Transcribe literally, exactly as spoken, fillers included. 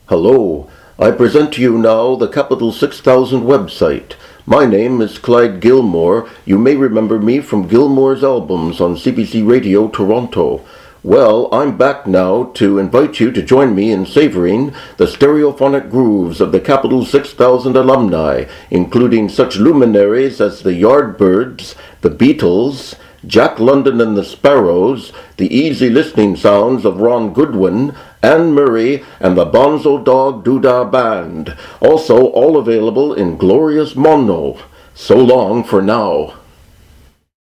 Hello, I present to you now the Capital six thousand website. My name is Clyde Gilmore. You may remember me from Gilmore's albums on C B C Radio Toronto. Well, I'm back now to invite you to join me in savoring the stereophonic grooves of the Capital six thousand alumni, including such luminaries as the Yardbirds, the Beatles, Jack London and the Sparrows, the easy listening sounds of Ron Goodwin, Anne Murray, and the Bonzo Dog Doodah Band, also all available in glorious mono. So long for now.